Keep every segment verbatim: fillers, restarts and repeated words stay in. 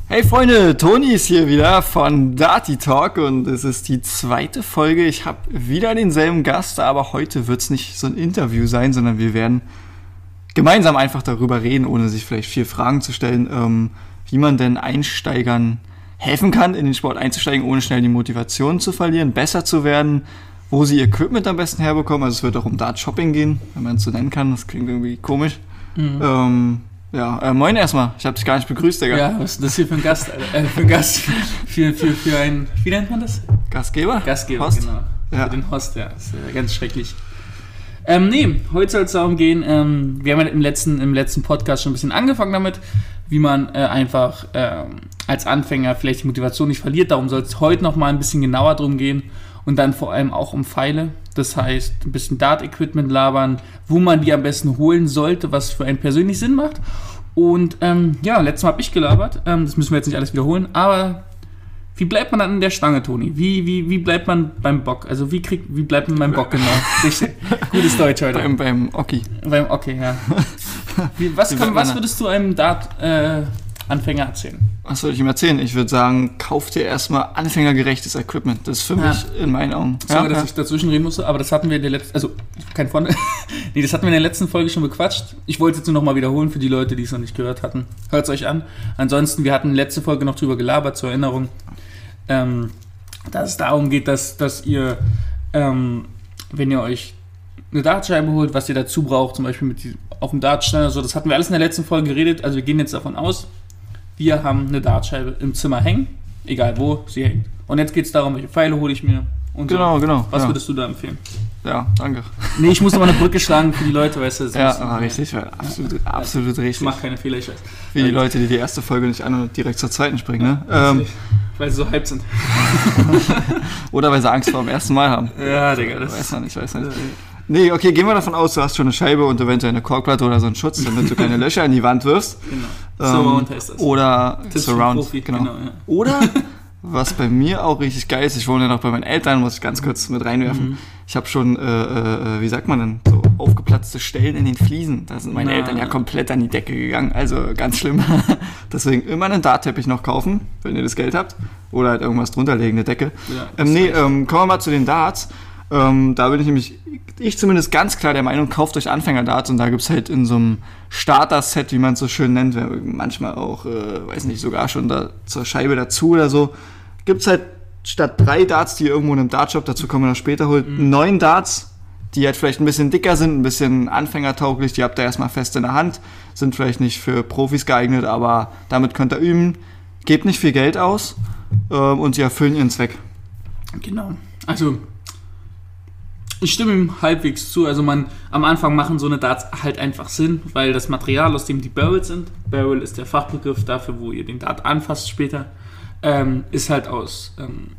Hey Freunde, Toni ist hier wieder von Darty Talk und es ist die zweite Folge. Ich habe wieder denselben Gast, aber heute wird es nicht so ein Interview sein, sondern wir werden gemeinsam einfach darüber reden, ohne sich vielleicht vier Fragen zu stellen, ähm, wie man denn Einsteigern helfen kann, in den Sport einzusteigen, ohne schnell die Motivation zu verlieren, besser zu werden, wo sie ihr Equipment am besten herbekommen. Also es wird auch um Dart-Shopping gehen, wenn man es so nennen kann. Das klingt irgendwie komisch. Mhm. Ähm, Ja, äh, moin erstmal. Ich hab dich gar nicht begrüßt, Digga. Ja, was ist das hier für ein Gast? Äh, für ein Gast. Für, für, für ein, wie nennt man das? Gastgeber? Gastgeber, Host? genau. Ja. Für den Host, ja. Das ist äh, ganz schrecklich. Ähm, nee, heute soll es darum gehen, ähm, wir haben ja im letzten, im letzten Podcast schon ein bisschen angefangen damit, wie man äh, einfach ähm, als Anfänger vielleicht die Motivation nicht verliert. Darum soll es heute nochmal ein bisschen genauer drum gehen. Und dann vor allem auch um Pfeile. Das heißt, ein bisschen Dart-Equipment labern, wo man die am besten holen sollte, was für einen persönlich Sinn macht. Und ähm, ja, letztes Mal habe ich gelabert. Ähm, das müssen wir jetzt nicht alles wiederholen. Aber wie bleibt man dann in der Stange, Toni? Wie, wie, wie bleibt man beim Bock? Also wie, kriegt, wie bleibt man beim Bock genau? Richtig. Gutes Deutsch heute. Beim, beim Oki. Beim Oki, ja. Wie, was, kann, was würdest du einem Dart-Anfänger äh, erzählen? Was soll ich ihm erzählen? Ich würde sagen, kauf dir erstmal anfängergerechtes Equipment. Das ist für ja. mich in meinen Augen. Sorry, ja, dass ja. ich dazwischen reden musste, aber das hatten wir in der letzten, also kein Freund, nee, das hatten wir in der letzten Folge schon bequatscht. Ich wollte es jetzt nur nochmal wiederholen für die Leute, die es noch nicht gehört hatten. Hört es euch an. Ansonsten, wir hatten letzte Folge noch drüber gelabert, zur Erinnerung, ähm, dass es darum geht, dass, dass ihr, ähm, wenn ihr euch eine Dartscheibe holt, was ihr dazu braucht, zum Beispiel mit die, auf dem Dartstand oder so, das hatten wir alles in der letzten Folge geredet, also wir gehen jetzt davon aus, wir haben eine Dartscheibe im Zimmer hängen, egal wo sie hängt. Und jetzt geht es darum, welche Pfeile hole ich mir und Genau, so. genau. Was ja. würdest du da empfehlen? Ja, danke. Nee, ich muss nochmal eine Brücke schlagen für die Leute, weißt du. Das Ja, ist, aber richtig, ja. absolut, ja. absolut Ich richtig. mach keine Fehler, ich weiß. Wie die Leute, die die erste Folge nicht an und direkt zur zweiten springen, ne? Ähm, weil sie so hyped sind. oder weil sie Angst vor dem ersten Mal haben. Ja, Digga, das weiß man nicht, weiß man nicht. Nee, okay, gehen wir davon aus, du hast schon eine Scheibe und eventuell eine Korkplatte oder so einen Schutz, damit du keine Löcher in die Wand wirfst. Genau. Ähm, Surround heißt das. Oder Tipps Surround, Profi, genau. genau ja. Oder, was bei mir auch richtig geil ist, ich wohne ja noch bei meinen Eltern, muss ich ganz kurz mit reinwerfen. Mhm. Ich habe schon, äh, äh, wie sagt man denn, so aufgeplatzte Stellen in den Fliesen. Da sind meine Na. Eltern ja komplett an die Decke gegangen, also ganz schlimm. Deswegen immer einen Dartteppich noch kaufen, wenn ihr das Geld habt. Oder halt irgendwas drunter legen, eine Decke. Ja, ähm, nee, ähm, kommen wir mal zu den Darts. Ähm, da bin ich nämlich, ich zumindest ganz klar der Meinung, kauft euch Anfänger-Darts und da gibt es halt in so einem Starter-Set, wie man es so schön nennt, manchmal auch, äh, weiß nicht, sogar schon da zur Scheibe dazu oder so, gibt es halt statt drei Darts, die ihr irgendwo in einem Dartshop, dazu kommen wir noch später, holt, mhm. neun Darts, die halt vielleicht ein bisschen dicker sind, ein bisschen anfängertauglich, die habt ihr erstmal fest in der Hand, sind vielleicht nicht für Profis geeignet, aber damit könnt ihr üben, gebt nicht viel Geld aus ähm, und sie erfüllen ihren Zweck. Genau, also ich stimme ihm halbwegs zu, also man, am Anfang machen so eine Darts halt einfach Sinn, weil das Material, aus dem die Barrels sind, Barrel ist der Fachbegriff dafür, wo ihr den Dart anfasst später, ähm, ist halt aus, ähm,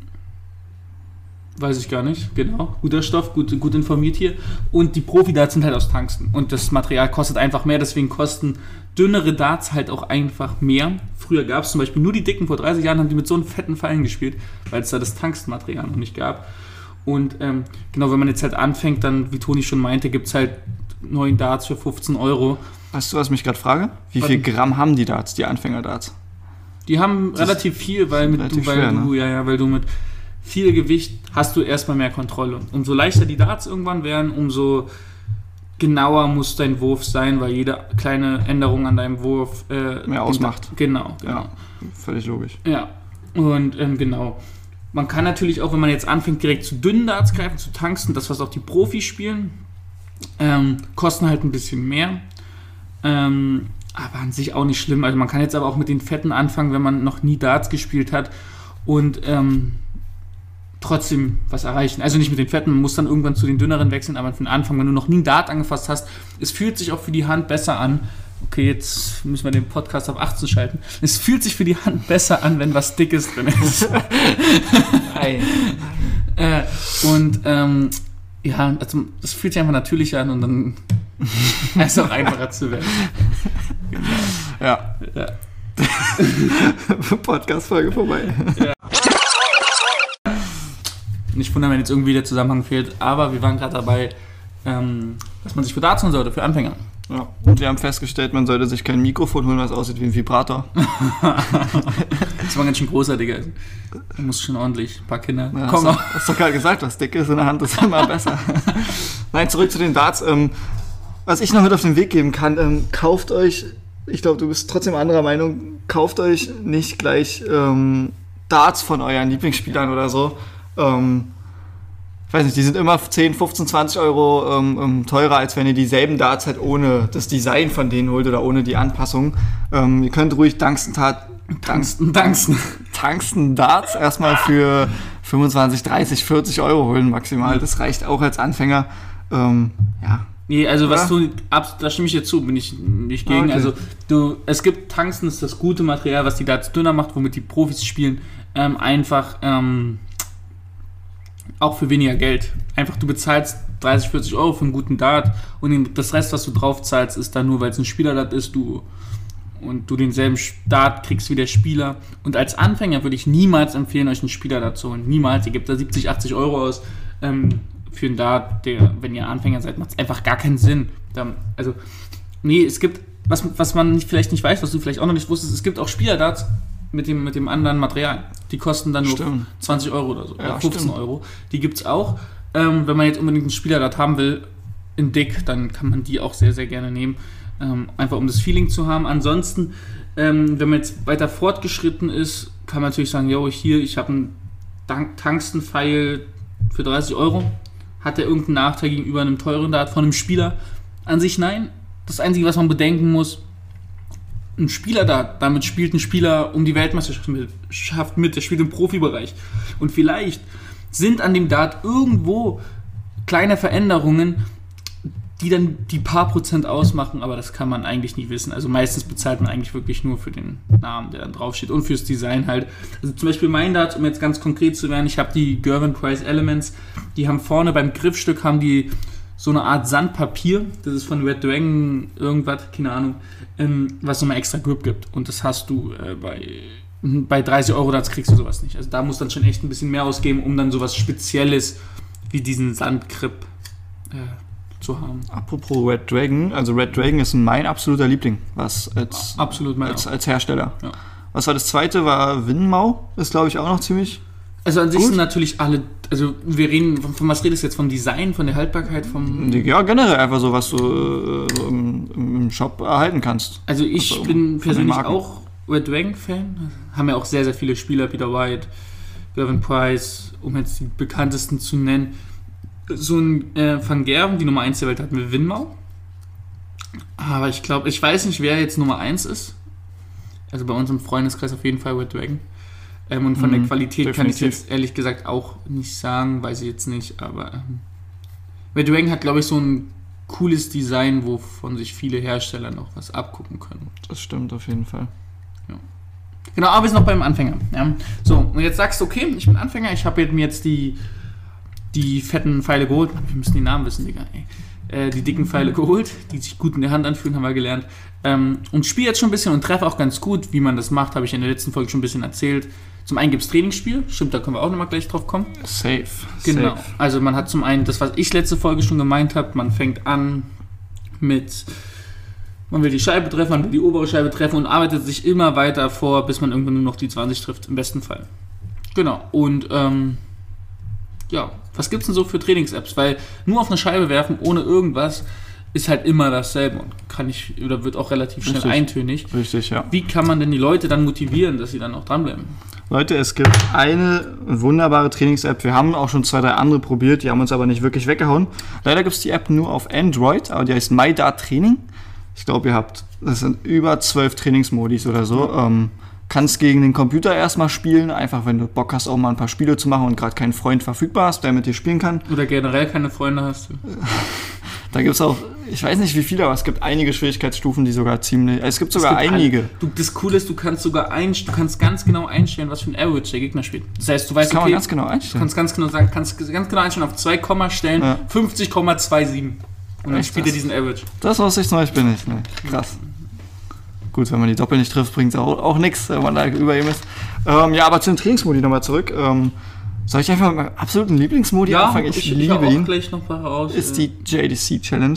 weiß ich gar nicht, genau, guter Stoff, gut, gut informiert hier, und die Profi-Darts sind halt aus Tungsten und das Material kostet einfach mehr, deswegen kosten dünnere Darts halt auch einfach mehr. Früher gab es zum Beispiel nur die dicken, vor dreißig Jahren haben die mit so einem fetten Pfeilen gespielt, weil es da das Tungstenmaterial noch nicht gab. Und ähm, genau, wenn man jetzt halt anfängt, dann, wie Toni schon meinte, gibt es halt neun Darts für fünfzehn Euro. Weißt du, was ich mich gerade frage? Wie viel Gramm haben die Darts, die Anfänger-Darts? Die haben das relativ viel, weil, mit du, weil, schwer, du, ne? ja, ja, weil du mit viel Gewicht hast du erstmal mehr Kontrolle. Umso leichter die Darts irgendwann werden, umso genauer muss dein Wurf sein, weil jede kleine Änderung an deinem Wurf äh, mehr ausmacht. Genau, genau. Ja, völlig logisch. Ja, und ähm, genau. Man kann natürlich auch, wenn man jetzt anfängt, direkt zu dünnen Darts greifen, zu Tungsten, das, was auch die Profis spielen, ähm, kosten halt ein bisschen mehr. Ähm, aber an sich auch nicht schlimm. Also man kann jetzt aber auch mit den Fetten anfangen, wenn man noch nie Darts gespielt hat und ähm, trotzdem was erreichen. Also nicht mit den Fetten, man muss dann irgendwann zu den dünneren wechseln, aber für den Anfang, wenn du noch nie einen Dart angefasst hast, es fühlt sich auch für die Hand besser an. Okay, jetzt müssen wir den Podcast auf achtzehn schalten. Es fühlt sich für die Hand besser an, wenn was Dickes drin ist. Nein. äh, und ähm, ja, also das fühlt sich einfach natürlicher an und dann ist es auch einfacher zu werden. Genau. Ja. ja. Podcast-Folge vorbei. Ja. Nicht wundern, wenn jetzt irgendwie der Zusammenhang fehlt, aber wir waren gerade dabei, ähm, dass man sich für Darts holen sollte, für Anfänger. Ja. Und wir haben festgestellt, man sollte sich kein Mikrofon holen, was aussieht wie ein Vibrator. Das war ganz schön großartig. Da muss schon ordentlich. Ein paar Kinder. Ja, Komm hast, noch. hast doch gerade gesagt, was dick ist in der Hand, ist immer besser. Nein, zurück zu den Darts. Ähm, was ich noch mit auf den Weg geben kann, ähm, kauft euch, ich glaube, du bist trotzdem anderer Meinung, kauft euch nicht gleich ähm, Darts von euren Lieblingsspielern oder so. Ähm, Ich weiß nicht, die sind immer zehn, fünfzehn, zwanzig Euro ähm, teurer, als wenn ihr dieselben Darts halt ohne das Design von denen holt oder ohne die Anpassung. Ähm, ihr könnt ruhig Tungsten, Tungsten, Tungsten, Tungsten Darts erstmal für fünfundzwanzig, dreißig, vierzig Euro holen maximal. Das reicht auch als Anfänger. Ähm, ja. Nee, also was ja. du, da stimme ich dir zu, bin ich nicht gegen. Okay. Also du, es gibt Tungsten, ist das gute Material, was die Darts dünner macht, womit die Profis spielen. Ähm, einfach, ähm, auch für weniger Geld. Einfach, du bezahlst dreißig, vierzig Euro für einen guten Dart und das Rest, was du drauf zahlst, ist dann nur, weil es ein Spieler-Dart ist, du und du denselben Dart kriegst wie der Spieler. Und als Anfänger würde ich niemals empfehlen, euch einen Spieler-Dart zu holen. Niemals. Ihr gebt da siebzig, achtzig Euro aus ähm, für einen Dart, der, wenn ihr Anfänger seid, macht es einfach gar keinen Sinn. Da, also, nee, es gibt, was, was man nicht, vielleicht nicht weiß, was du vielleicht auch noch nicht wusstest, es gibt auch Spieler-Darts, mit dem, mit dem anderen Material. Die kosten dann nur stimmt. zwanzig Euro oder so. Ja, oder fünfzehn stimmt. Euro. Die gibt es auch. Ähm, wenn man jetzt unbedingt einen Spieler-Dart haben will, in dick, dann kann man die auch sehr, sehr gerne nehmen. Ähm, einfach um das Feeling zu haben. Ansonsten, ähm, wenn man jetzt weiter fortgeschritten ist, kann man natürlich sagen, yo, hier, ich habe einen Tungsten-Pfeil für dreißig Euro. Hat der irgendeinen Nachteil gegenüber einem teuren Dart von einem Spieler? An sich nein. Das Einzige, was man bedenken muss, ein Spieler da, damit spielt ein Spieler um die Weltmeisterschaft mit, der spielt im Profibereich. Und vielleicht sind an dem Dart irgendwo kleine Veränderungen, die dann die paar Prozent ausmachen, aber das kann man eigentlich nie wissen. Also meistens bezahlt man eigentlich wirklich nur für den Namen, der dann draufsteht und fürs Design halt. Also zum Beispiel mein Dart, um jetzt ganz konkret zu werden, ich habe die Gervin Price Elements, die haben vorne beim Griffstück haben die so eine Art Sandpapier, das ist von Red Dragon irgendwas, keine Ahnung, ähm, was nochmal extra Grip gibt. Und das hast du äh, bei, bei dreißig Euro, das kriegst du sowas nicht. Also da musst du dann schon echt ein bisschen mehr ausgeben, um dann sowas Spezielles wie diesen Sandgrip äh, zu haben. Apropos Red Dragon, also Red Dragon ist mein absoluter Liebling, was als, Absolut mein als, als Hersteller. Ja. Was war das zweite? War Winmau, ist glaube ich auch noch ziemlich Also an sich gut. Sind natürlich alle, also wir reden, von, von was redest du jetzt? Vom Design, von der Haltbarkeit, vom... Ja, generell einfach so, was du äh, so im, im Shop erhalten kannst. Also ich also, bin persönlich auch Red Dragon-Fan. Haben ja auch sehr, sehr viele Spieler, Peter White, Gervin Price, um jetzt die bekanntesten zu nennen. So ein äh, Van Gerven, die Nummer eins der Welt, hatten wir Winmau. Aber ich glaube, ich weiß nicht, wer jetzt Nummer eins ist. Also bei uns im Freundeskreis auf jeden Fall Red Dragon. Ähm, und von mhm, der Qualität definitiv. Kann ich jetzt ehrlich gesagt auch nicht sagen, weiß ich jetzt nicht, aber ähm, Red Dragon hat, glaube ich, so ein cooles Design, wovon sich viele Hersteller noch was abgucken können. Das stimmt auf jeden Fall. Ja. Genau, aber wir sind noch beim Anfänger. Ja. So, und jetzt sagst du, okay, ich bin Anfänger, ich habe mir jetzt die, die fetten Pfeile geholt. Wir müssen die Namen wissen, Digga. Ey. Äh, die dicken Pfeile geholt, die sich gut in der Hand anfühlen, haben wir gelernt. Ähm, und spiele jetzt schon ein bisschen und treffe auch ganz gut. Wie man das macht, habe ich in der letzten Folge schon ein bisschen erzählt. Zum einen gibt es Trainingsspiel, stimmt, da können wir auch nochmal gleich drauf kommen. Safe. Genau. Safe. Also man hat zum einen das, was ich letzte Folge schon gemeint habe, man fängt an mit, man will die Scheibe treffen, man will die obere Scheibe treffen und arbeitet sich immer weiter vor, bis man irgendwann nur noch die zwanzig trifft, im besten Fall. Genau. Und ähm, ja, was gibt es denn so für Trainings-Apps? Weil nur auf eine Scheibe werfen, ohne irgendwas, ist halt immer dasselbe und kann ich, oder wird auch relativ schnell Richtig. eintönig. Richtig, ja. Wie kann man denn die Leute dann motivieren, dass sie dann auch dranbleiben? Leute, es gibt eine wunderbare Trainings-App. Wir haben auch schon zwei, drei andere probiert, die haben uns aber nicht wirklich weggehauen. Leider gibt es die App nur auf Android, aber die heißt MyDart Training. Ich glaube, ihr habt, das sind über zwölf Trainingsmodis oder so. Ähm, kannst gegen den Computer erstmal spielen, einfach wenn du Bock hast, auch mal ein paar Spiele zu machen und gerade keinen Freund verfügbar hast, der mit dir spielen kann. Oder generell keine Freunde hast du. Da gibt es auch, ich weiß nicht wie viele, aber es gibt einige Schwierigkeitsstufen, die sogar ziemlich, es gibt sogar es gibt einige. Alle, du, das Coole ist, du kannst sogar ein, du kannst ganz genau einstellen, was für ein Average der Gegner spielt. Das heißt, du weißt, das kann okay, man ganz genau einstellen. Du kannst ganz genau sagen, kannst ganz genau einstellen auf zwei Komma-Stellen, ja. fünfzig Komma siebenundzwanzig. Und dann spielt er diesen Average. Das wusste ich zum Beispiel nicht, ne? Krass. Gut, wenn man die Doppel nicht trifft, bringt es auch, auch nichts, wenn man da über ihm ist. Ähm, ja, aber zu den Trainingsmodi nochmal zurück. Ähm, soll ich einfach mit meinem absoluten Lieblingsmodi ja, anfangen? Ich, ich liebe ich auch ihn. Gleich noch mal raus, ist ja. die J D C Challenge.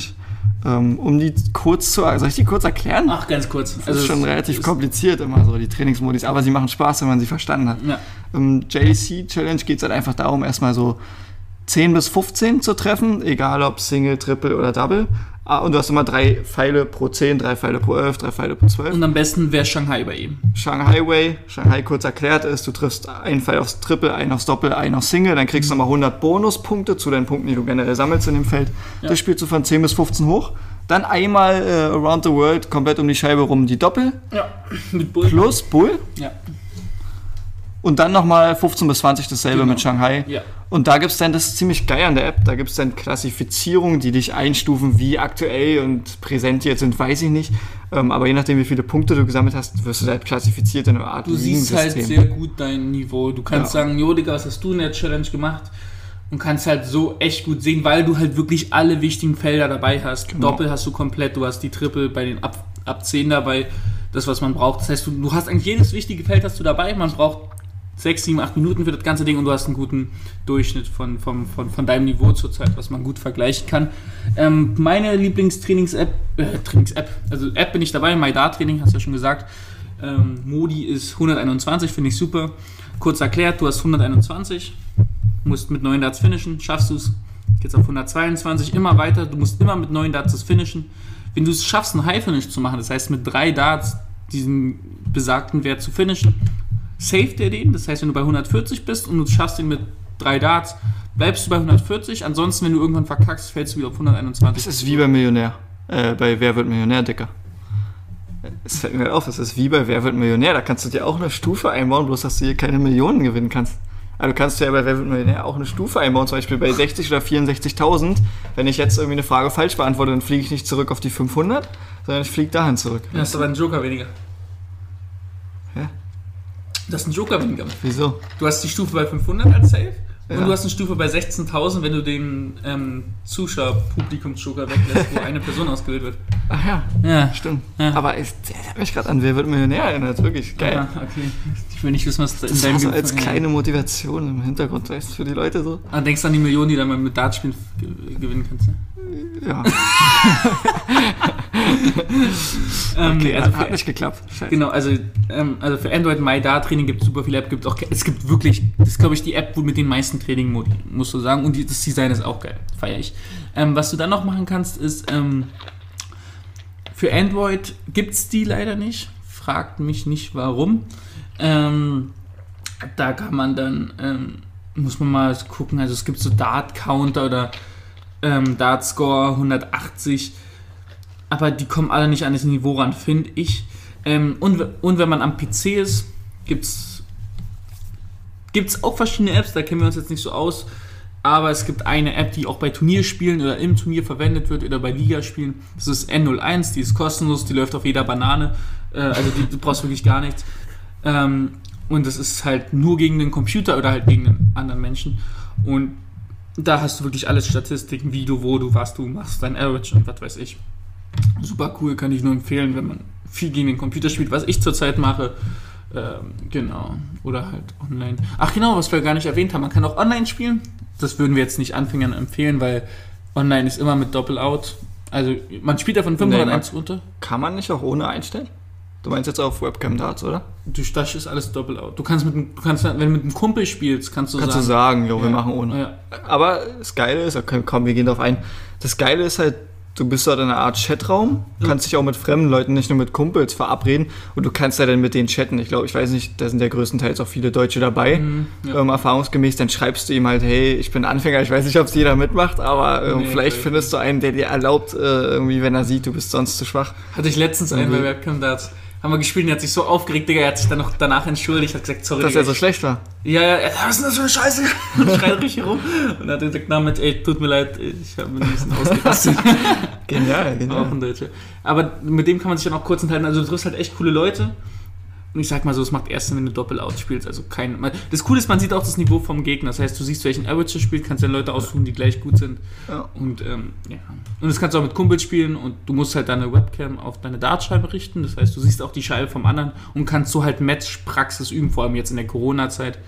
Ähm, um die kurz zu... Soll ich die kurz erklären? Ach, ganz kurz. Das also ist schon relativ ist kompliziert immer so, die Trainingsmodis, aber sie machen Spaß, wenn man sie verstanden hat. Ja. Im J D C Challenge geht es halt einfach darum, erstmal so zehn bis fünfzehn zu treffen, egal ob Single, Triple oder Double. Ah, und du hast immer drei Pfeile pro zehn, drei Pfeile pro elf, drei Pfeile pro zwölf. Und am besten wäre Shanghai bei ihm. Shanghai Way, Shanghai kurz erklärt ist, du triffst einen Pfeil aufs Triple, einen aufs Doppel, einen aufs Single, dann kriegst du mhm. nochmal hundert Bonuspunkte zu den Punkten, die du generell sammelst in dem Feld. Ja. Das spielst du von zehn bis fünfzehn hoch. Dann einmal äh, Around the World, komplett um die Scheibe rum, die Doppel. Ja, mit Bull. Plus Bull. Ja. Und dann nochmal fünfzehn bis zwanzig dasselbe genau. mit Shanghai. Ja. Und da gibt es dann, das ist ziemlich geil an der App, da gibt es dann Klassifizierungen, die dich einstufen, wie aktuell und präsent jetzt sind, weiß ich nicht. Ähm, aber je nachdem, wie viele Punkte du gesammelt hast, wirst du halt klassifiziert in einer Art Du siehst halt sehr gut dein Niveau. Du kannst ja. sagen, jo Digga, was hast du in der Challenge gemacht? Und kannst halt so echt gut sehen, weil du halt wirklich alle wichtigen Felder dabei hast. Genau. Doppel hast du komplett, du hast die Triple bei den ab, ab zehn dabei, das, was man braucht. Das heißt, du, du hast eigentlich jedes wichtige Feld hast du dabei, man braucht sechs, sieben, acht Minuten für das ganze Ding und du hast einen guten Durchschnitt von, von, von, von deinem Niveau zurzeit, was man gut vergleichen kann. Ähm, meine Lieblingstrainings-App, äh, Trainings-App, also App bin ich dabei, MyDart-Training, hast du ja schon gesagt. Ähm, Modi ist hunderteinundzwanzig, finde ich super. Kurz erklärt, du hast hunderteinundzwanzig, musst mit neun Darts finishen, schaffst du es, geht's auf hundertzweiundzwanzig, immer weiter, du musst immer mit neun Darts das finishen. Wenn du es schaffst, einen High-Finish zu machen, das heißt mit drei Darts diesen besagten Wert zu finishen, saved er den, das heißt, wenn du bei hundertvierzig bist und du schaffst ihn mit drei Darts, bleibst du bei hundertvierzig, ansonsten, wenn du irgendwann verkackst, fällst du wieder auf hunderteinundzwanzig. Das ist wie bei Millionär, äh, bei Wer wird Millionär, Dicker. Es fällt mir auf, es ist wie bei Wer wird Millionär, da kannst du dir auch eine Stufe einbauen, bloß dass du hier keine Millionen gewinnen kannst. Also du kannst ja bei Wer wird Millionär auch eine Stufe einbauen, zum Beispiel bei sechzig oder vierundsechzigtausend. Wenn ich jetzt irgendwie eine Frage falsch beantworte, dann fliege ich nicht zurück auf die fünfhundert, sondern ich fliege dahin zurück. Ja, hast aber einen Joker weniger. Ja? Du hast einen Joker weniger. Wieso? Du hast die Stufe bei fünfhundert als Safe ja. und du hast eine Stufe bei sechzehntausend, wenn du den ähm, Zuschauer-Publikums-Joker weglässt, wo eine Person ausgewählt wird. Ach ja, ja. Stimmt. Ja. Aber ich, ich habe mich gerade an Wer wird Millionär erinnert, wirklich geil. Ah, okay. Ich will nicht wissen, was das in deinem so als kleine Motivation im Hintergrund, weißt du, für die Leute so. Ah, denkst du an die Millionen, die du dann mit Dartspielen gewinnen kannst, ne? Ja. ähm, okay, also hat nicht geklappt. Scheiße. Genau, also, ähm, also für Android MyDart-Training gibt es super viele Apps, gibt auch, es gibt wirklich, das ist glaube ich die App mit den meisten Training-Modi, musst du sagen, und die, das Design ist auch geil, feiere ich. Ähm, was du dann noch machen kannst, ist, ähm, für Android gibt es die leider nicht, fragt mich nicht warum. Ähm, da kann man dann, ähm, muss man mal gucken, also es gibt so Dart-Counter oder ähm, Dart-Score hundertachtzig, aber die kommen alle nicht an das Niveau ran, finde ich. Ähm, und, und wenn man am P C ist, gibt es auch verschiedene Apps, da kennen wir uns jetzt nicht so aus, aber es gibt eine App, die auch bei Turnierspielen oder im Turnier verwendet wird oder bei Ligaspielen. Das ist N null eins, die ist kostenlos, die läuft auf jeder Banane, äh, also die, du brauchst wirklich gar nichts. Ähm, und das ist halt nur gegen den Computer oder halt gegen einen anderen Menschen. Und da hast du wirklich alles Statistiken, wie du, wo du, was du machst, dein Average und was weiß ich. Super cool, kann ich nur empfehlen, wenn man viel gegen den Computer spielt, was ich zurzeit mache. Ähm, genau. Oder halt online. Ach genau, was wir gar nicht erwähnt haben, man kann auch online spielen. Das würden wir jetzt nicht Anfängern empfehlen, weil online ist immer mit Doppel-Out. Also man spielt ja von fünfhunderteins nee, runter. Kann man nicht auch ohne einstellen? Du meinst jetzt auf Webcam Darts, oder? Du, das ist alles Doppel-Out. Du kannst mit, du kannst, wenn du mit einem Kumpel spielst, kannst du kannst sagen... Kannst du sagen, jo, wir ja. machen ohne. Ja. Aber das Geile ist, okay, komm, wir gehen darauf ein. Das Geile ist halt, du bist dort in einer Art Chatraum, du kannst dich auch mit fremden Leuten, nicht nur mit Kumpels verabreden und du kannst ja dann mit denen chatten. Ich glaube, ich weiß nicht, da sind ja größtenteils auch viele Deutsche dabei, mhm, ja. ähm, erfahrungsgemäß. Dann schreibst du ihm halt, hey, ich bin Anfänger, ich weiß nicht, ob es jeder mitmacht, aber ähm, nee, vielleicht okay. findest du einen, der dir erlaubt, äh, irgendwie, wenn er sieht, du bist sonst zu schwach. Hatte ich letztens einen bei Webcam Darts. Haben wir gespielt und er hat sich so aufgeregt, Digga, er hat sich dann noch danach entschuldigt, hat gesagt, sorry. Dass Digga, er so schlecht war? Ja, ja, was ist denn das für eine Scheiße? Und schreit richtig rum. Und er hat gesagt, na mit, ey, tut mir leid, ich habe mir ein bisschen ausgerastet. Genial, genial. Auch ein Deutscher. Aber mit dem kann man sich dann auch kurz enthalten, also du triffst halt echt coole Leute. Und ich sag mal so, es macht erst Sinn, wenn du Doppel-Out spielst, also kein... Das Coole ist, man sieht auch das Niveau vom Gegner, das heißt, du siehst, welchen Average er spielt, kannst dir Leute aussuchen, die gleich gut sind. Ja. Und, ähm, ja. Und das kannst du auch mit Kumpels spielen und du musst halt deine Webcam auf deine Dartscheibe richten, das heißt, du siehst auch die Scheibe vom anderen und kannst so halt Match-Praxis üben, vor allem jetzt in der Corona-Zeit.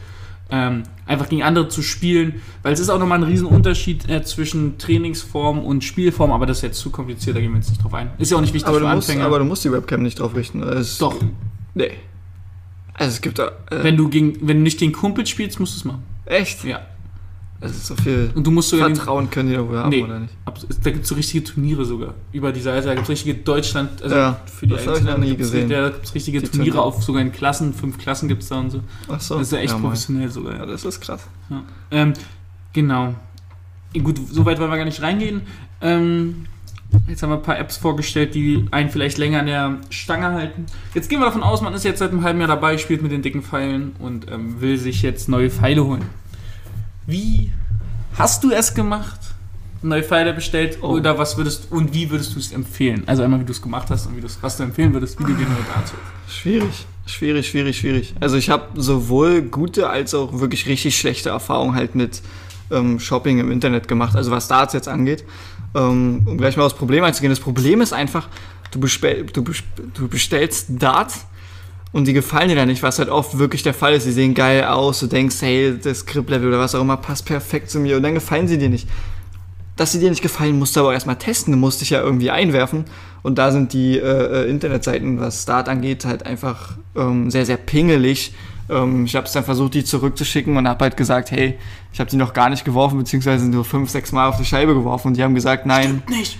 ähm, einfach gegen andere zu spielen, weil es ist auch nochmal ein Riesenunterschied äh, zwischen Trainingsform und Spielform, aber das ist jetzt zu kompliziert, da gehen wir jetzt nicht drauf ein. Ist ja auch nicht wichtig aber für du musst, Anfänger. Aber du musst die Webcam nicht drauf richten. Es, Doch. Nee. Also es gibt da... Äh, wenn, du gegen, wenn du nicht gegen Kumpel spielst, musst du es machen. Echt? Ja. Das ist so viel und du musst sogar Vertrauen können die da wohl haben, nee, oder nicht? Ab, da gibt es so richtige Turniere sogar. Über die Seite, da gibt es richtige Deutschland, also ja, für die das habe ich noch nie gesehen. Da gibt es richtige die Turniere Turniere. auf, sogar in Klassen, fünf Klassen gibt es da und so. Ach so. Das ist ja echt ja, professionell sogar. Ja. Ja, das ist krass. Ja. Ähm, genau. Gut, so weit wollen wir gar nicht reingehen. Ähm, jetzt haben wir ein paar Apps vorgestellt, die einen vielleicht länger an der Stange halten. Jetzt gehen wir davon aus, man ist jetzt seit einem halben Jahr dabei, spielt mit den dicken Pfeilen und ähm, will sich jetzt neue Pfeile holen. Wie hast du es gemacht? Neue Pfeile bestellt oh. oder was würdest und wie würdest du es empfehlen? Also einmal, wie du es gemacht hast und wie was du empfehlen würdest, wie du dir neue Darts holst. Schwierig, schwierig, schwierig, schwierig. Also ich habe sowohl gute als auch wirklich richtig schlechte Erfahrungen halt mit ähm, Shopping im Internet gemacht, also was Darts jetzt angeht. Ähm, um gleich mal aufs Problem einzugehen. Das Problem ist einfach, du, bespel- du, bes- du bestellst Darts und die gefallen dir dann nicht, was halt oft wirklich der Fall ist. Die sehen geil aus, du denkst, hey, das Grip-Level oder was auch immer passt perfekt zu mir und dann gefallen sie dir nicht. Dass sie dir nicht gefallen, musst du aber auch erstmal testen, du musst dich ja irgendwie einwerfen und da sind die äh, Internetseiten, was Dart angeht, halt einfach ähm, sehr, sehr pingelig. Ähm, ich habe es dann versucht, die zurückzuschicken und habe halt gesagt, hey, ich habe die noch gar nicht geworfen, beziehungsweise nur fünf, sechs Mal auf die Scheibe geworfen und die haben gesagt, nein. Stimmt nicht.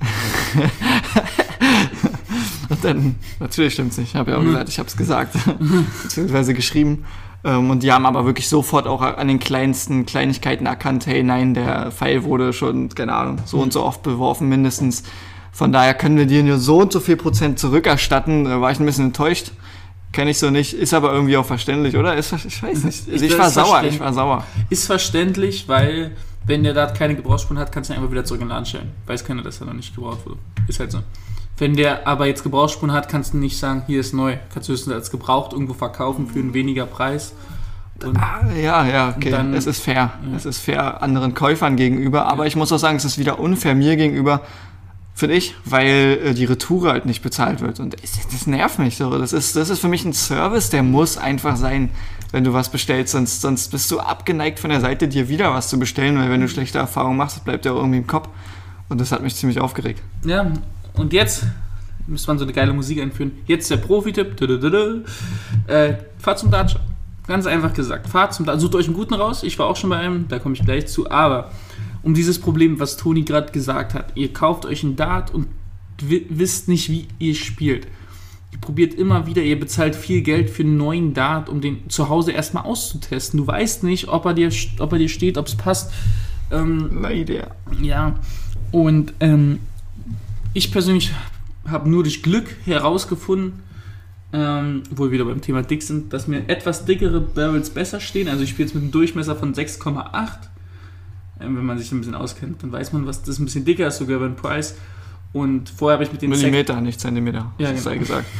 Und dann, natürlich stimmt's nicht, ich habe ja auch gesagt, ich habe es gesagt, beziehungsweise geschrieben. Ähm, und die haben aber wirklich sofort auch an den kleinsten Kleinigkeiten erkannt, hey, nein, der Pfeil wurde schon, keine Ahnung, so und so oft beworfen mindestens. Von daher können wir dir nur so und so viel Prozent zurückerstatten. Da war ich ein bisschen enttäuscht. Kenne ich so nicht, ist aber irgendwie auch verständlich, oder? Ist, ich weiß nicht. Also ich war sauer, ich war sauer. Ist verständlich, weil wenn der Dart keine Gebrauchsspuren hat, kannst du ihn einfach wieder zurück in den Laden stellen. Weiß keiner, dass er noch nicht gebraucht wurde. Ist halt so. Wenn der aber jetzt Gebrauchsspuren hat, kannst du nicht sagen, hier ist neu. Kannst du höchstens als gebraucht irgendwo verkaufen für einen weniger Preis. Und ah, ja, ja, okay. Dann, es ist fair. Ja. Es ist fair anderen Käufern gegenüber. Aber ja. Ich muss auch sagen, es ist wieder unfair mir gegenüber, finde ich, weil äh, die Retoure halt nicht bezahlt wird. Und das, das nervt mich so. Das ist, das ist für mich ein Service, der muss einfach sein, wenn du was bestellst. Sonst, sonst bist du abgeneigt von der Seite, dir wieder was zu bestellen, weil wenn du schlechte Erfahrungen machst, das bleibt ja irgendwie im Kopf. Und das hat mich ziemlich aufgeregt. Ja, und jetzt müsste man so eine geile Musik einführen. Jetzt der Profi-Tipp. Äh, fahrt zum Dartshop. Ganz einfach gesagt. Fahrt zum Dartshop. Sucht euch einen guten raus. Ich war auch schon bei einem, da komme ich gleich zu. Aber um dieses Problem, was Toni gerade gesagt hat, ihr kauft euch einen Dart und w- wisst nicht, wie ihr spielt. Ihr probiert immer wieder, ihr bezahlt viel Geld für einen neuen Dart, um den zu Hause erstmal auszutesten. Du weißt nicht, ob er dir, ob er dir steht, ob es passt. Ähm, Leider. Ja, und ähm, ich persönlich habe nur durch Glück herausgefunden, ähm, wo wir wieder beim Thema dick sind, dass mir etwas dickere Barrels besser stehen. Also ich spiele jetzt mit einem Durchmesser von sechs Komma acht. Ähm, wenn man sich ein bisschen auskennt, dann weiß man, was das ein bisschen dicker ist, sogar beim Price. Und vorher habe ich mit den Millimeter, Sek- nicht Zentimeter, ja, das sei genau. gesagt.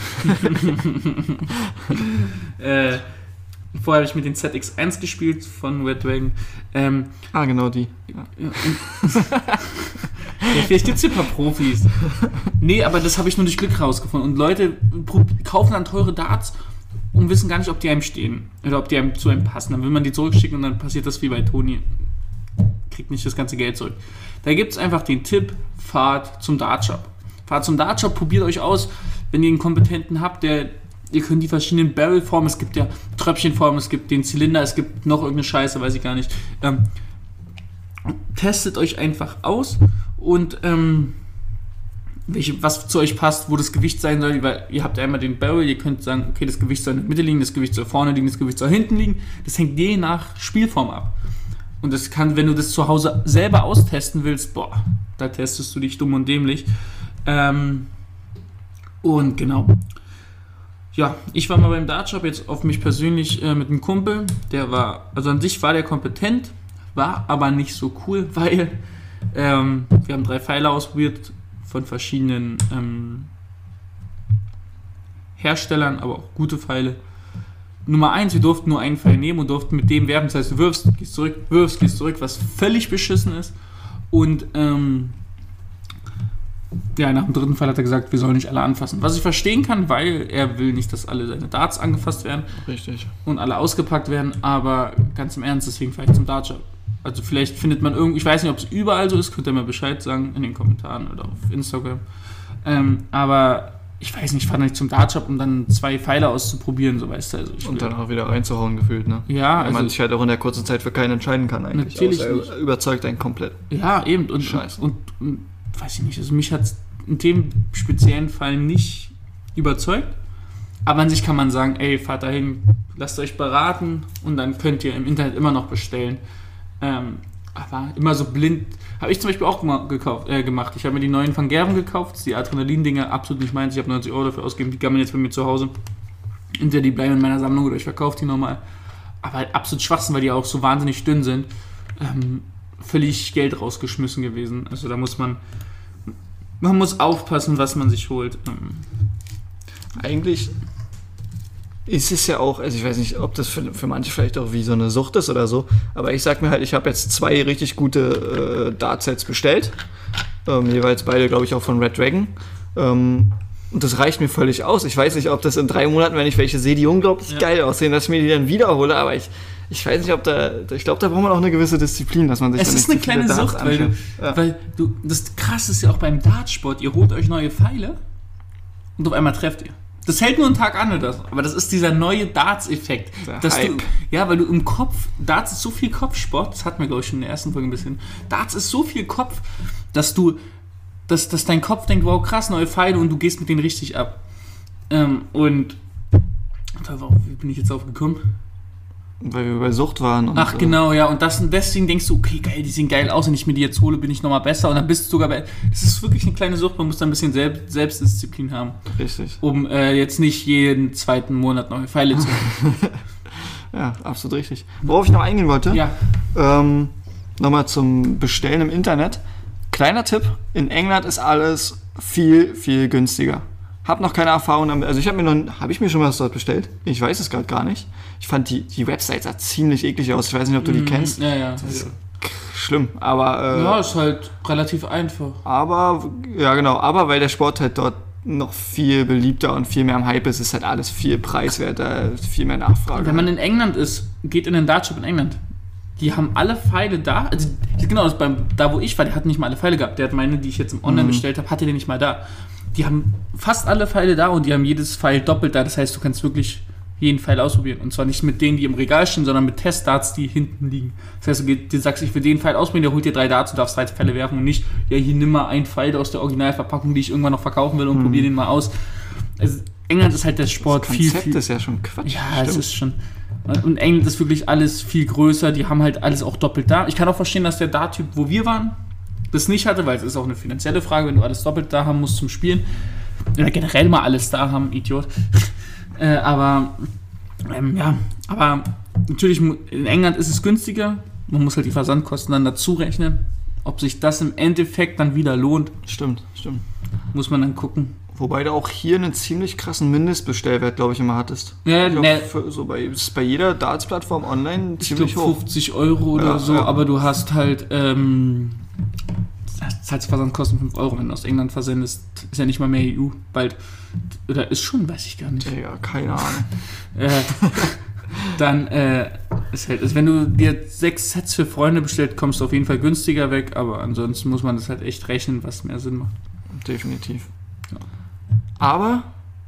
äh, vorher habe ich mit den Z X eins gespielt von Red Dragon. Ähm, ah, genau die. Ja. Ja, ja, vielleicht gibt es hier ein paar Profis. Nee, aber das habe ich nur durch Glück rausgefunden. Und Leute kaufen dann teure Darts und wissen gar nicht, ob die einem stehen. Oder ob die einem zu einem passen. Dann will man die zurückschicken und dann passiert das wie bei Toni. Kriegt nicht das ganze Geld zurück. Da gibt es einfach den Tipp, fahrt zum Dartshop. Fahrt zum Dartshop, probiert euch aus. Wenn ihr einen Kompetenten habt, der, ihr könnt die verschiedenen Barrelformen, es gibt ja Tröpfchenformen, es gibt den Zylinder, es gibt noch irgendeine Scheiße, weiß ich gar nicht. Ähm, testet euch einfach aus und ähm, welche, was zu euch passt, wo das Gewicht sein soll, weil ihr habt einmal den Barrel, ihr könnt sagen, okay, das Gewicht soll in der Mitte liegen, das Gewicht soll vorne liegen, das Gewicht soll hinten liegen. Das hängt je nach Spielform ab. Und das kann, wenn du das zu Hause selber austesten willst, boah, da testest du dich dumm und dämlich. Ähm, und genau. Ja, ich war mal beim Dartshop, jetzt auf mich persönlich äh, mit einem Kumpel, der war, also an sich war der kompetent, war aber nicht so cool, weil ähm, wir haben drei Pfeile ausprobiert von verschiedenen ähm, Herstellern, aber auch gute Pfeile. Nummer eins, wir durften nur einen Pfeil nehmen und durften mit dem werfen, das heißt, du wirfst, gehst zurück, wirfst, gehst zurück, was völlig beschissen ist. Und ähm, Ja, nach dem dritten Fall hat er gesagt, wir sollen nicht alle anfassen. Was ich verstehen kann, weil er will nicht, dass alle seine Darts angefasst werden. Richtig. Und alle ausgepackt werden, aber ganz im Ernst, deswegen fahre ich zum Dartshop. Also vielleicht findet man irgendwie, ich weiß nicht, ob es überall so ist, könnt ihr mir Bescheid sagen in den Kommentaren oder auf Instagram. Ähm, aber ich weiß nicht, ich fahre nicht zum Dartshop, um dann zwei Pfeile auszuprobieren, so weißt du. Also ich und dann auch wieder reinzuhauen gefühlt, ne? Ja, weil also man sich halt auch in der kurzen Zeit für keinen entscheiden kann eigentlich. Natürlich Außer nicht. Er überzeugt einen komplett. Ja, eben. Und, Scheiße. Und, und, und weiß ich nicht, also mich hat es in dem speziellen Fall nicht überzeugt. Aber an sich kann man sagen, ey, fahrt dahin, lasst euch beraten und dann könnt ihr im Internet immer noch bestellen. Ähm, aber immer so blind, habe ich zum Beispiel auch mal gekauft, äh, gemacht. Ich habe mir die neuen Van Gerven gekauft, die Adrenalin-Dinger, absolut nicht meins. Ich habe neunzig Euro dafür ausgegeben, die kann man jetzt bei mir zu Hause. Entweder die bleiben in meiner Sammlung oder ich verkaufe die nochmal. Aber halt absolut Schwachsinn, weil die auch so wahnsinnig dünn sind. Ähm, völlig Geld rausgeschmissen gewesen. Also da muss man, man muss aufpassen, was man sich holt. Ähm, Eigentlich ist es ja auch, also ich weiß nicht, ob das für, für manche vielleicht auch wie so eine Sucht ist oder so, aber ich sag mir halt, ich habe jetzt zwei richtig gute äh, Dartsets bestellt, ähm, jeweils beide, glaube ich, auch von Red Dragon, ähm, und das reicht mir völlig aus. Ich weiß nicht, ob das in drei Monaten, wenn ich welche sehe, die unglaublich ja. geil aussehen, dass ich mir die dann wiederhole, aber ich, ich weiß nicht, ob da, ich glaube, da braucht man auch eine gewisse Disziplin, dass man sich es dann ist nicht eine kleine Sucht, weil du, ja. weil du, das Krasse ist ja auch beim Dartsport, ihr holt euch neue Pfeile und auf einmal trefft ihr. Das hält nur einen Tag an, oder so. Aber das ist dieser neue Darts-Effekt. Dass du, ja, weil du im Kopf, Darts ist so viel Kopfsport, das hatten wir, glaube ich, schon in der ersten Folge ein bisschen. Darts ist so viel Kopf, dass du, dass, dass dein Kopf denkt, wow, krass, neue Pfeile und du gehst mit denen richtig ab. Ähm, und, wie bin ich jetzt aufgekommen? Weil wir bei Sucht waren. Und Ach genau, ja, und das, deswegen denkst du, okay, geil, die sehen geil aus, wenn ich mir die jetzt hole, bin ich nochmal besser und dann bist du sogar bei, das ist wirklich eine kleine Sucht, man muss da ein bisschen Selbst, Selbstdisziplin haben. Richtig. Um äh, jetzt nicht jeden zweiten Monat neue Pfeile zu haben. Ja, absolut richtig. Worauf ich noch eingehen wollte, ja. ähm, nochmal zum Bestellen im Internet. Kleiner Tipp, in England ist alles viel, viel günstiger. Hab noch keine Erfahrung damit. Also ich habe mir noch, habe ich mir schon was dort bestellt? Ich weiß es gerade gar nicht. Ich fand die, die Website sah ziemlich eklig aus. Ich weiß nicht, ob du die mm, kennst. Ja, ja. Das ist schlimm, aber... Äh, ja, ist halt relativ einfach. Aber, ja genau, aber weil der Sport halt dort noch viel beliebter und viel mehr am Hype ist, ist halt alles viel preiswerter, viel mehr Nachfrage. Wenn man in England ist, geht in den Dartshop in England. Die haben alle Pfeile da. Also, genau, das beim, da wo ich war, der hat nicht mal alle Pfeile gehabt. Der hat meine, die ich jetzt im Online mm. bestellt habe, hatte der nicht mal da. Die haben fast alle Pfeile da und die haben jedes Pfeil doppelt da. Das heißt, du kannst wirklich jeden Pfeil ausprobieren. Und zwar nicht mit denen, die im Regal stehen, sondern mit Testdarts, die hinten liegen. Das heißt, du, du sagst, ich will den Pfeil ausprobieren, der holt dir drei Darts und darfst drei Pfeile werfen und nicht, ja, hier nimm mal einen Pfeil aus der Originalverpackung, die ich irgendwann noch verkaufen will und hm. probier den mal aus. Also England ist halt der Sport das viel, Konzept viel... ist ja schon Quatsch. Ja, es ist schon... Und England ist wirklich alles viel größer. Die haben halt alles auch doppelt da. Ich kann auch verstehen, dass der Dart-Typ, wo wir waren, das nicht hatte, weil es ist auch eine finanzielle Frage, wenn du alles doppelt da haben musst zum Spielen. Oder generell mal alles da haben, Idiot. äh, aber ähm, ja, aber natürlich in England ist es günstiger. Man muss halt die Versandkosten dann dazu rechnen. Ob sich das im Endeffekt dann wieder lohnt. Stimmt, stimmt. Muss man dann gucken. Wobei du auch hier einen ziemlich krassen Mindestbestellwert, glaube ich, immer hattest. Ja, ich glaub, ne, für, so bei, ist bei jeder Darts-Plattform online ziemlich ich glaub, hoch. fünfzig Euro oder ja, so, ja. aber du hast halt ähm, das heißt, Versandkosten fünf Euro, wenn du aus England versendest, ist ja nicht mal mehr E U, bald, oder ist schon, weiß ich gar nicht. Ja, keine Ahnung. äh, dann äh, ist halt, also wenn du dir sechs Sets für Freunde bestellst, kommst du auf jeden Fall günstiger weg, aber ansonsten muss man das halt echt rechnen, was mehr Sinn macht. Definitiv. Ja. Aber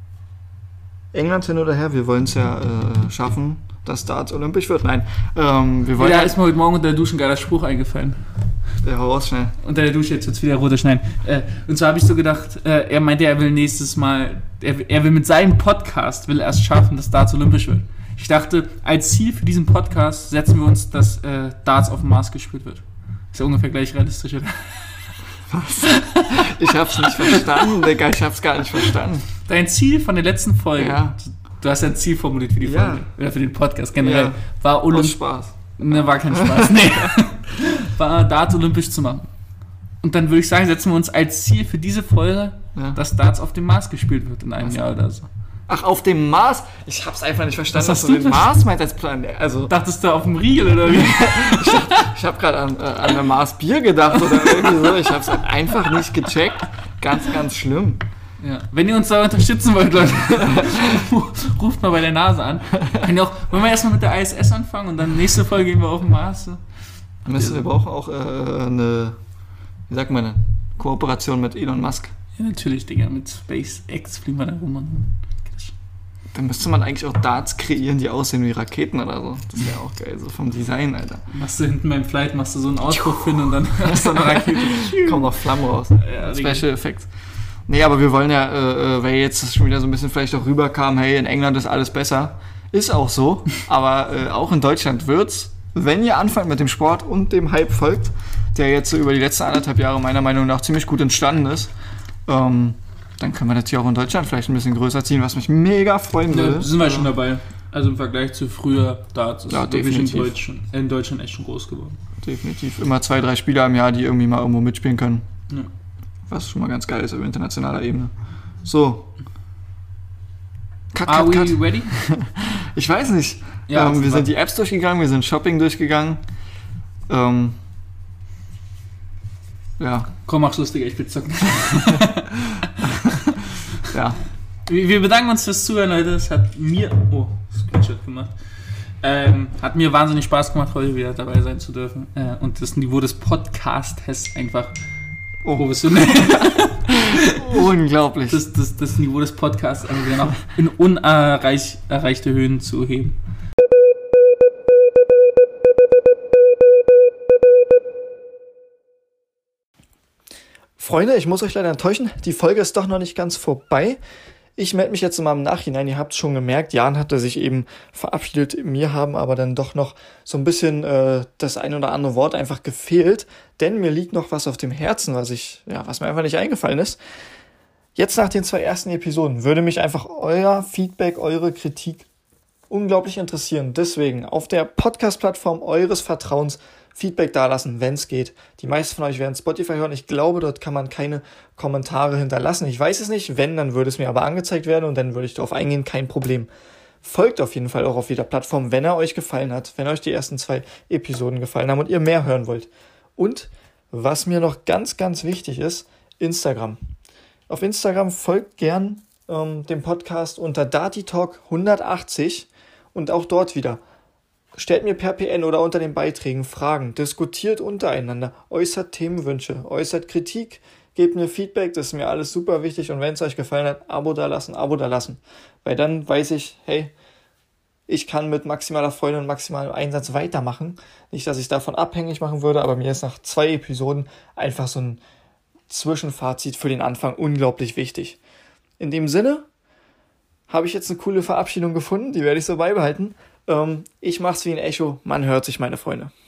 England hin oder her, wir wollen es ja äh, schaffen, dass Darts olympisch wird. Nein, ähm, wir wollen ja, ja... ist mir heute Morgen unter der Dusche ein geiler Spruch eingefallen. Ja, hau raus schnell. Unter der Dusche, jetzt wird's wieder roter Schneiden. Äh, und zwar habe ich so gedacht, äh, er meinte, er will nächstes Mal, er, er will mit seinem Podcast, will erst schaffen, dass Darts olympisch wird. Ich dachte, als Ziel für diesen Podcast setzen wir uns, dass äh, Darts auf dem Mars gespielt wird. Ist ja ungefähr gleich realistisch, oder? Was? Ich hab's nicht verstanden, Digga, ich hab's gar nicht verstanden. Dein Ziel von der letzten Folge, ja. du hast ja ein Ziel formuliert für die Folge, ja. oder für den Podcast generell, ja. war olympisch. Spaß. Ne, war kein Spaß, nee. War Darts olympisch zu machen. Und dann würde ich sagen, setzen wir uns als Ziel für diese Folge, ja. dass Darts auf dem Mars gespielt wird in einem Was? Jahr oder so. Ach, auf dem Mars? Ich hab's einfach nicht verstanden, Was dass hast du du den Mars meinst als Planet. Also, Dachtest du auf dem Riegel oder wie? ich, hab- ich hab gerade an, äh, an ein Mars Bier gedacht oder irgendwie so. Ich hab's halt einfach nicht gecheckt. Ganz, ganz schlimm. Ja. Wenn ihr uns da unterstützen wollt, Leute, ruft mal bei der NASA an. Können wir auch, wollen wir erstmal mit der I S S anfangen und dann nächste Folge gehen wir auf den Mars. Wir, müssen, wir brauchen auch äh, eine, wie sagt man denn, Kooperation mit Elon Musk. Ja, natürlich, Digga, mit SpaceX fliegen wir da rum und Dann müsste man eigentlich auch Darts kreieren, die aussehen wie Raketen oder so. Das wäre auch geil, so vom Design, Alter. machst du hinten beim Flight, machst du so einen Auspuff hin und dann hast du eine Rakete. Kommt noch Flammen raus. Ja, Special Effects. Nee, aber wir wollen ja, äh, weil jetzt schon wieder so ein bisschen vielleicht auch rüberkam, hey, in England ist alles besser. Ist auch so, aber äh, auch in Deutschland wird's, wenn ihr anfangt mit dem Sport und dem Hype folgt, der jetzt so über die letzten anderthalb Jahre meiner Meinung nach ziemlich gut entstanden ist, ähm, dann können wir das hier auch in Deutschland vielleicht ein bisschen größer ziehen, was mich mega freuen würde. Ja, sind wir schon dabei. Also im Vergleich zu früher Darts ist Ja, es wirklich in definitiv. Deutschland, in Deutschland echt schon groß geworden. Definitiv. Immer zwei, drei Spieler im Jahr, die irgendwie mal irgendwo mitspielen können. Ja. Was schon mal ganz geil ist auf internationaler Ebene. So. Cut, Are cut, we cut. ready? Ich weiß nicht. Ja, ähm, wir was- sind die Apps durchgegangen, wir sind Shopping durchgegangen. Ähm, ja, Komm, mach Schluss, Digga, ich will zocken. ja. Wir wir bedanken uns fürs Zuhören, Leute. Es hat mir, oh, Screenshot gemacht. Ähm, hat mir wahnsinnig Spaß gemacht, heute wieder dabei sein zu dürfen. Äh, und das Niveau des Podcasts einfach Oh, professionell. unglaublich. Das, das, das Niveau des Podcasts einfach wieder noch in unerreichte Höhen zu heben. Freunde, ich muss euch leider enttäuschen, die Folge ist doch noch nicht ganz vorbei. Ich melde mich jetzt mal im Nachhinein, ihr habt es schon gemerkt, Jan hatte sich eben verabschiedet, mir haben aber dann doch noch so ein bisschen äh, das ein oder andere Wort einfach gefehlt, denn mir liegt noch was auf dem Herzen, was ich, ja, was mir einfach nicht eingefallen ist. Jetzt nach den zwei ersten Episoden würde mich einfach euer Feedback, eure Kritik unglaublich interessieren. Deswegen auf der Podcast-Plattform eures Vertrauens Feedback dalassen, wenn es geht. Die meisten von euch werden Spotify hören. Ich glaube, dort kann man keine Kommentare hinterlassen. Ich weiß es nicht. Wenn, dann würde es mir aber angezeigt werden und dann würde ich darauf eingehen. Kein Problem. Folgt auf jeden Fall auch auf jeder Plattform, wenn er euch gefallen hat, wenn euch die ersten zwei Episoden gefallen haben und ihr mehr hören wollt. Und was mir noch ganz, ganz wichtig ist, Instagram. Auf Instagram folgt gern ähm, dem Podcast unter DatiTalk hundertachtzig und auch dort wieder. Stellt mir per P N oder unter den Beiträgen Fragen, diskutiert untereinander, äußert Themenwünsche, äußert Kritik, gebt mir Feedback, das ist mir alles super wichtig und wenn es euch gefallen hat, Abo da lassen, Abo da lassen. Weil dann weiß ich, hey, ich kann mit maximaler Freude und maximalem Einsatz weitermachen. Nicht, dass ich davon abhängig machen würde, aber mir ist nach zwei Episoden einfach so ein Zwischenfazit für den Anfang unglaublich wichtig. In dem Sinne habe ich jetzt eine coole Verabschiedung gefunden, die werde ich so beibehalten. Ähm, ich mach's wie ein Echo, man hört sich, meine Freunde.